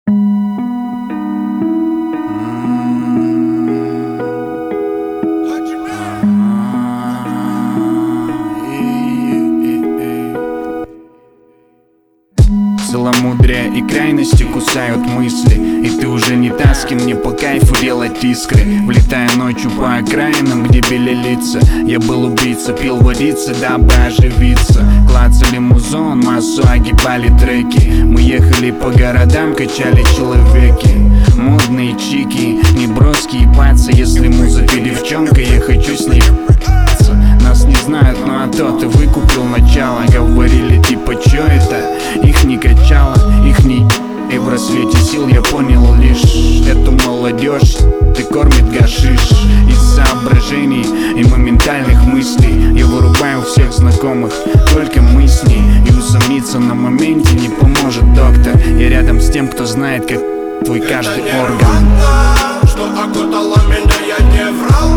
Целомудрие и крайности кусают мысли, и ты уже не та, с кем мне по кайфу делать искры. Влетая ночью по окраинам, где бели лица. Я был убийца, пил водицы, дабы оживиться. Клацали музон, массу огибали треки. Мы ехали по городам, качали человеки. Модные чики, не броски ебаться. Если музыка девчонка, я хочу с ней ебаться. Нас не знают, ну а то ты выкупил начало. Говорили типа, чё это? Их не качало, их не... И в рассвете сил я понял лишь эту молодежь ты кормит гашиш. Из соображений и моментальных мыслей я вырубаю всех знакомых, только мы с ней. И усомниться на моменте не поможет доктор. Я рядом с тем, кто знает, как твой каждый орган. Что окутало меня, я не врал,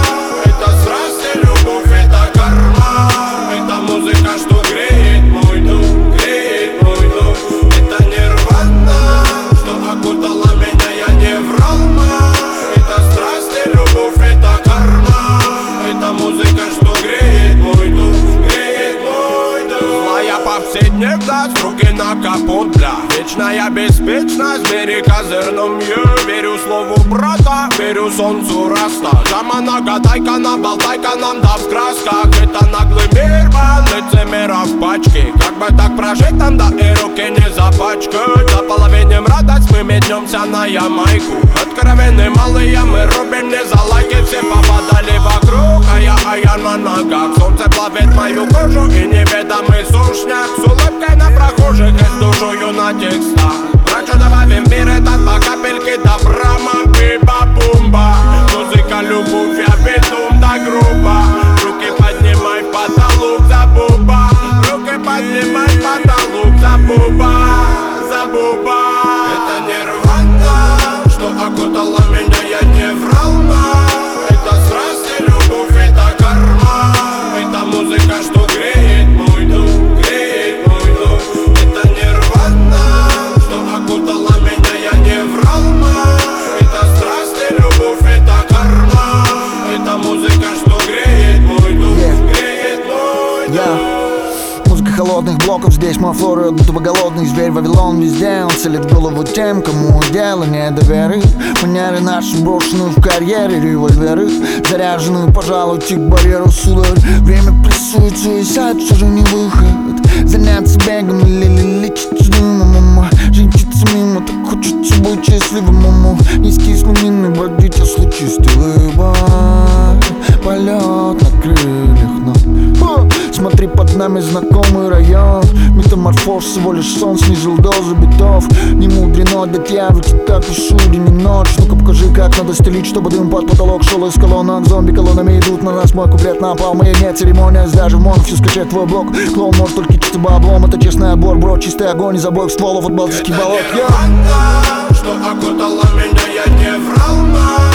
это страсть и любовь, это карма. Это музыка, что греет мой дух, греет мой дух. Это нирвана. Что окутало меня, я не врал, это страсть и любовь, это карма. Это музыка, что греет мой дух, греет мой дух. Злая повседневность, руки на капот, бля. Вечная беспечность в мире козырном, я верю слову брата, верю солнцу раста. Жамана, гадайка, наболтайка, нам да в красках. Это наглый мир, лицемера в пачке. Как бы так прожить нам, да и руки не запачкать. За половинем радость мы метнемся на Ямайку. Откровенные малые, мы рубим не за лайки. Все попадали вокруг, а я на ногах. Солнце плавит мою кожу и неведомый сушняк. С улыбкой на прохожих и с душою на текстах. Врачу добавим в мир этот по капельке добра. Биба-бумба, музыка, любовь, я безум да грубо. Руки поднимай в потолок за буба. Руки поднимай в потолок за буба. За буба. Это нирвана. Что окутало меня, я не врал, это страсть и любовь, это карма. Это музыка, что греет мой дух, греет мой дух. Это нирвана. Что окутало меня, я не врал, это страсть и любовь, это карма. Это музыка, что греет мой дух, греет мой дух. Музыка холодных блоков, здесь мой флор, будто бы голодный зверь. Вавилон везде, он целит голову тем, кому дело не до веры. Манеры наши брошены в карьере, револьверы заряжены, пожалуй, к барьеру, сударь. Время прессует, суицид, все же не выход. Заняться бегом или лечить дымом. Жениться мимо, так хочется быть счастливым. Низкие слонины, бродить, если чистый выбор. Полет на крыльях, но смотри, под нами знакомый район. Метаморфоз, всего лишь сон, снизил дозу битов. Не мудрено дать явки, так уж день и ночь. Ну-ка покажи, как надо стелить, чтобы дым под потолок шел из колонок. Зомби колоннами идут на нас, мой куплет напал. Моя нет церемония, даже в мон, всю скачать твой блок. Клоун может только чисто баблом, это честный отбор, бро. Чистый огонь из обоих стволов от балтийских болот. Что окутало меня, я не врал,